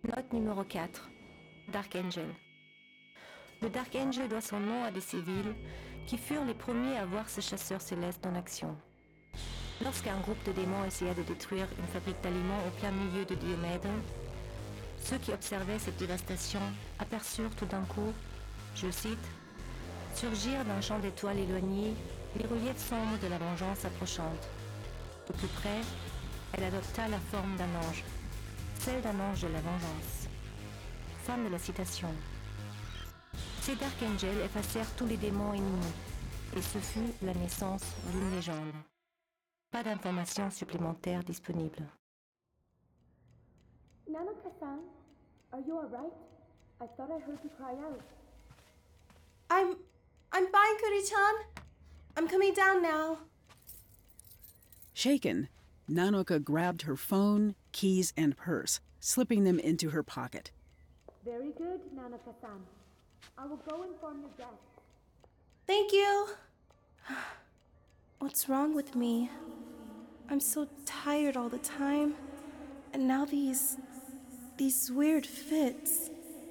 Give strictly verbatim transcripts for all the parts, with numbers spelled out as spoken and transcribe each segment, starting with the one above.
Note numéro quatre. Dark Angel. Le Dark Angel doit son nom à des civils qui furent les premiers à voir ce chasseur céleste en action. Lorsqu'un groupe de démons essaya de détruire une fabrique d'aliments au plein milieu de Diomède, ceux qui observaient cette dévastation aperçurent tout d'un coup, je cite, « surgir d'un champ d'étoiles éloigné les reliefs sombres de la vengeance approchante. Au plus près, elle adopta la forme d'un ange, celle d'un ange de la vengeance. » Fin de la citation. Ces Dark Angels effacèrent tous les démons ennemis, et ce fut la naissance d'une légende. Pas d'informations supplémentaires disponibles. Nanoka-san, are you alright? I thought I heard you cry out. I'm... I'm fine, Kuri-chan. I'm coming down now. Shaken, Nanoka grabbed her phone, keys, and purse, slipping them into her pocket. Very good, Nanoka-san. I will go inform the guests. Thank you. What's wrong with me? I'm so tired all the time. And now these... these weird fits.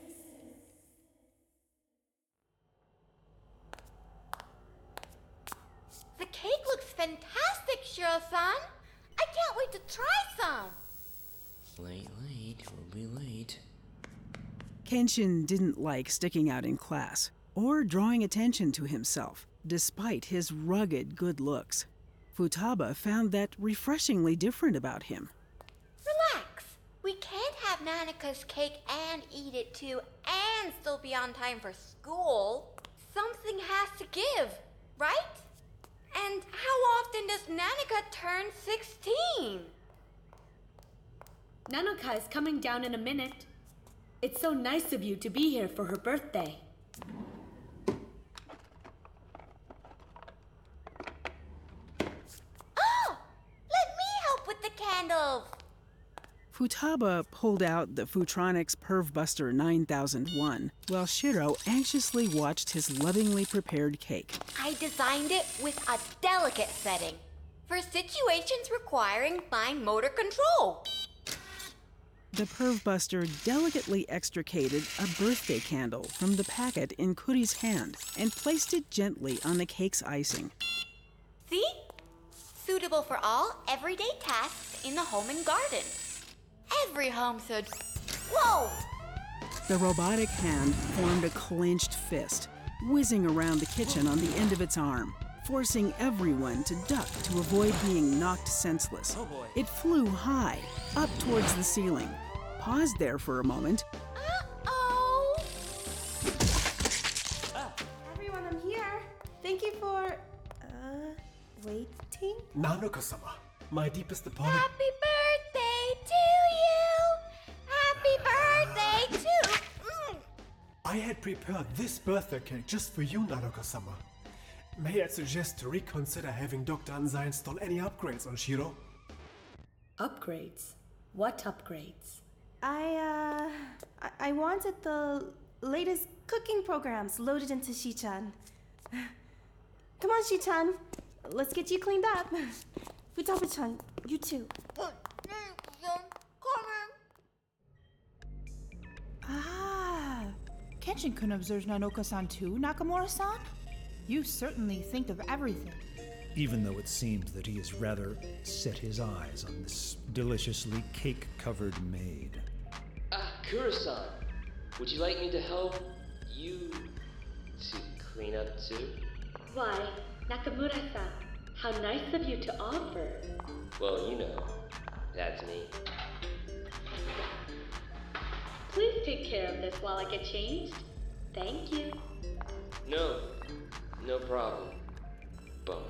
The cake looks fantastic, Shiro-san. I can't wait to try some. Late, late, we'll be late. Kenshin didn't like sticking out in class or drawing attention to himself, despite his rugged good looks. Futaba found that refreshingly different about him. Relax. We can't have Nanaka's cake and eat it too and still be on time for school. Something has to give, right? And how often does Nanaka turn sixteen? Nanoka is coming down in a minute. It's so nice of you to be here for her birthday. Oh! Let me help with the candles! Futaba pulled out the Futronics Pervbuster nine thousand one, while Shiro anxiously watched his lovingly prepared cake. I designed it with a delicate setting for situations requiring fine motor control. The Pervbuster delicately extricated a birthday candle from the packet in Kuri's hand and placed it gently on the cake's icing. See? Suitable for all everyday tasks in the home and garden. Every home should... Whoa! The robotic hand formed a clenched fist, whizzing around the kitchen on the end of its arm, forcing everyone to duck to avoid being knocked senseless. Oh boy. It flew high, up towards the ceiling, paused there for a moment. Uh-oh! Everyone, I'm here. Thank you for... uh... waiting? Nanoka-sama, my deepest apology. Happy birthday to you! Happy birthday to... Mm. I had prepared this birthday cake just for you, Nanoka-sama. May I suggest to reconsider having Doctor Anzai install any upgrades on Shiro? Upgrades? What upgrades? I, uh... I, I wanted the latest cooking programs loaded into Shi-chan. Come on, Shi-chan. Let's get you cleaned up. Futaba-chan, you too. Ah, Kenshin-kun observes Nanoka-san too, Nakamura-san? You certainly think of everything. Even though it seems that he has rather set his eyes on this deliciously cake-covered maid. Ah, Kura-san, would you like me to help you to clean up too? Why, Nakamura-san, how nice of you to offer. Well, you know, that's me. Please take care of this while I get changed. Thank you. No, no problem. Bum.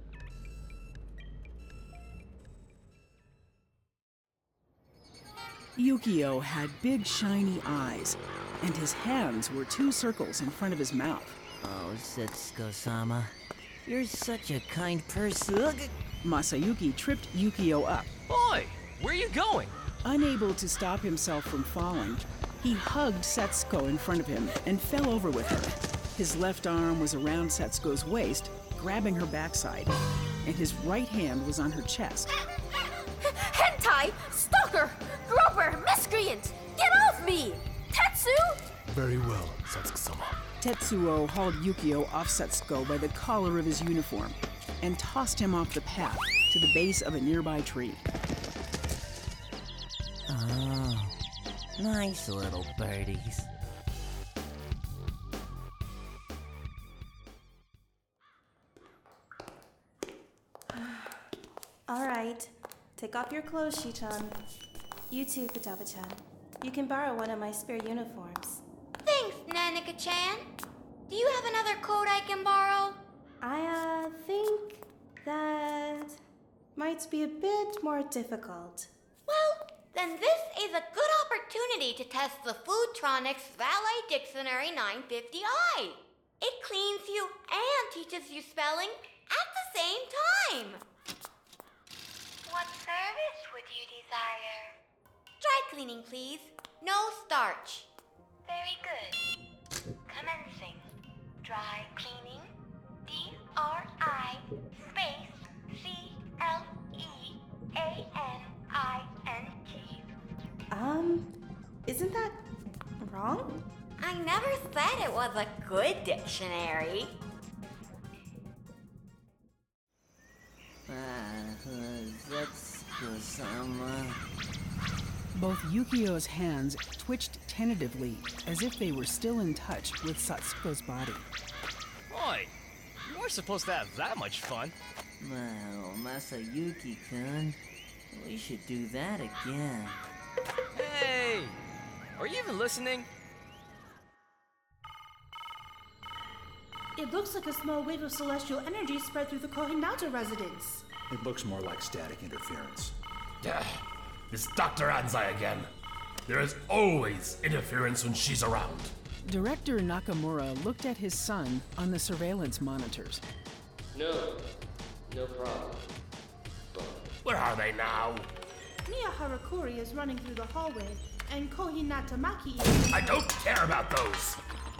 Yukio had big shiny eyes, and his hands were two circles in front of his mouth. Oh, Setsuko-sama, you're such a kind person. Masayuki tripped Yukio up. Boy, where are you going? Unable to stop himself from falling, he hugged Setsuko in front of him and fell over with her. His left arm was around Setsuko's waist, grabbing her backside, and his right hand was on her chest. Hentai! Stalker! Groper! Miscreant! Get off Very well, Satsuki-sama. Tetsuo hauled Yukio off Setsuko by the collar of his uniform and tossed him off the path to the base of a nearby tree. Oh, nice little birdies. All right. Take off your clothes, Shi-chan. You too, Futaba-chan. You can borrow one of my spare uniforms. Thanks, Nanika-chan. Do you have another coat I can borrow? I, uh, think that might be a bit more difficult. Well, then this is a good opportunity to test the Foodtronics Valet Dictionary nine fifty i. It cleans you and teaches you spelling at the same time. What service would you desire? Dry cleaning, please. No starch. Very good. Commencing. Dry cleaning. D R I space C L E A N I N G. Um, isn't that wrong? I never said it was a good dictionary. Ah, Setsuko-sama. Both Yukio's hands twitched tentatively as if they were still in touch with Satsuko's body. Oi, you weren't supposed to have that much fun. Well, Masayuki-kun, we should do that again. Hey, are you even listening? It looks like a small wave of celestial energy spread through the Kohinata residence. It looks more like static interference. Yeah, it's Doctor Anzai again. There is always interference when she's around. Director Nakamura looked at his son on the surveillance monitors. No, no problem. But where are they now? Mia Harakuri is running through the hallway, and Kohinata Maki is... I don't care about those!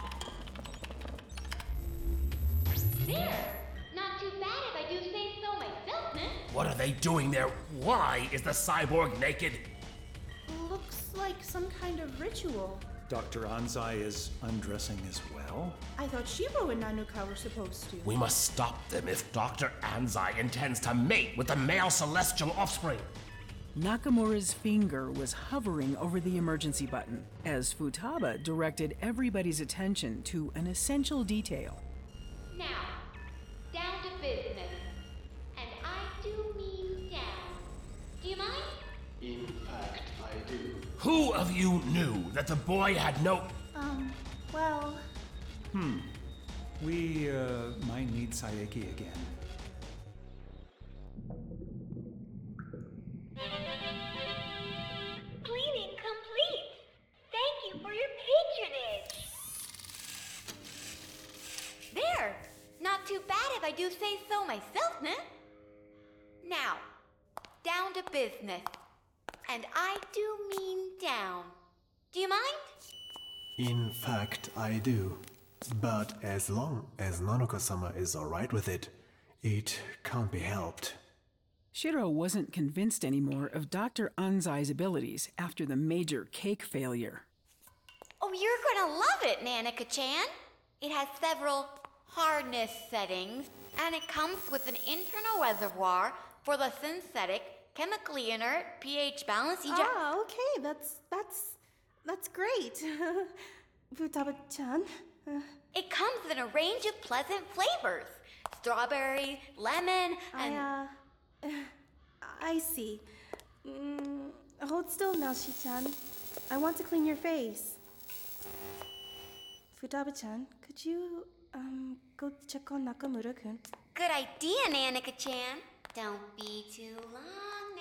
There! Not too bad if I do say so myself, man. What are they doing there? Why is the cyborg naked? Looks like some kind of ritual. Doctor Anzai is undressing as well? I thought Shiro and Nanuka were supposed to. We must stop them if Doctor Anzai intends to mate with the male celestial offspring. Nakamura's finger was hovering over the emergency button as Futaba directed everybody's attention to an essential detail. Now, down to business. And I do mean down. Do you mind? In fact, I do. Who of you knew that the boy had no... Um, well... Hmm. We, uh, might need Saeki again. Cleaning complete. Thank you for your patronage. There! Not too bad if I do say so myself, man. Now, down to business. And I do mean down. Do you mind? In fact, I do. But as long as Nanoka-sama is alright with it, it can't be helped. Shiro wasn't convinced anymore of Doctor Anzai's abilities after the major cake failure. Oh, you're gonna love it, Nanika-chan. It has several hardness settings, and it comes with an internal reservoir for the synthetic, chemically inert, pH balance. Ah, okay, that's, that's, that's great. Futaba-chan. Uh, it comes in a range of pleasant flavors. Strawberry, lemon, and... I, uh, I see. Mm, hold still now, Shi-chan. I want to clean your face. Futaba-chan, could you, um, go check on Nakamura-kun? Good idea, Nanika-chan. Don't be too long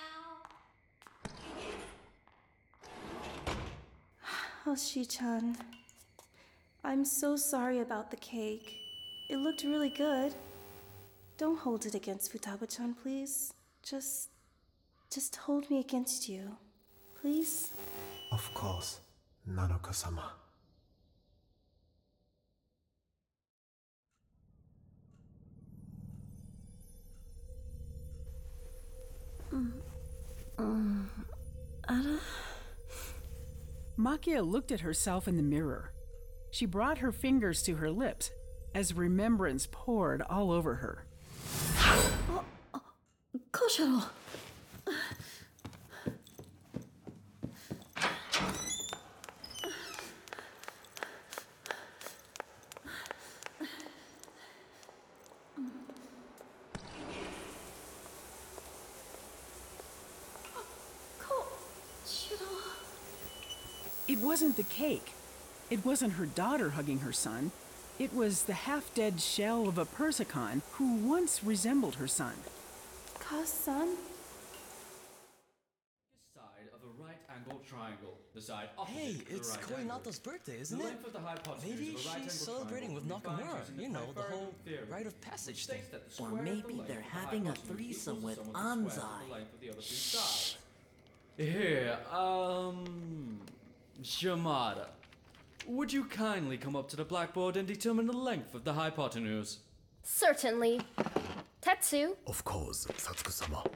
now. Oh, Shi-chan. I'm so sorry about the cake. It looked really good. Don't hold it against Futaba-chan, please. Just... just hold me against you. Please? Of course, Nanoka-sama. Mm. Um, Ara? Makia looked at herself in the mirror. She brought her fingers to her lips as remembrance poured all over her. Oh, oh, Koshiro. It wasn't the cake. It wasn't her daughter hugging her son. It was the half-dead shell of a Persicon who once resembled her son. Ka's son? Side of a right-angled triangle. The side opposite Hey, the it's right Koinato's birthday, isn't the it? length of the hypotenuse Maybe of a she's right-angled celebrating with triangle can be Nakamura. found using You the know, the Pythagorean whole theorem, rite of which passage states thing. that the Or square of the maybe length they're of the having a hypotenuse threesome equals with the sum of the squares of Anzai. the length of the other two sides. Here, um... Shimada, would you kindly come up to the blackboard and determine the length of the hypotenuse? Certainly. Tetsu, Of course, Satsuko-sama.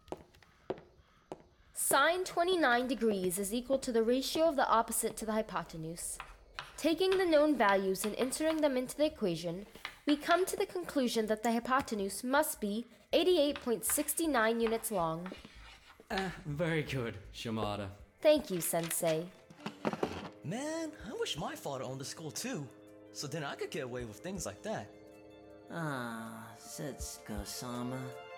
sine twenty-nine degrees is equal to the ratio of the opposite to the hypotenuse. Taking the known values and entering them into the equation, we come to the conclusion that the hypotenuse must be eighty-eight point six nine units long. Ah, very good, Shimada. Thank you, Sensei. Man, I wish my father owned a school too. So then I could get away with things like that. Ah, Setsuko-sama.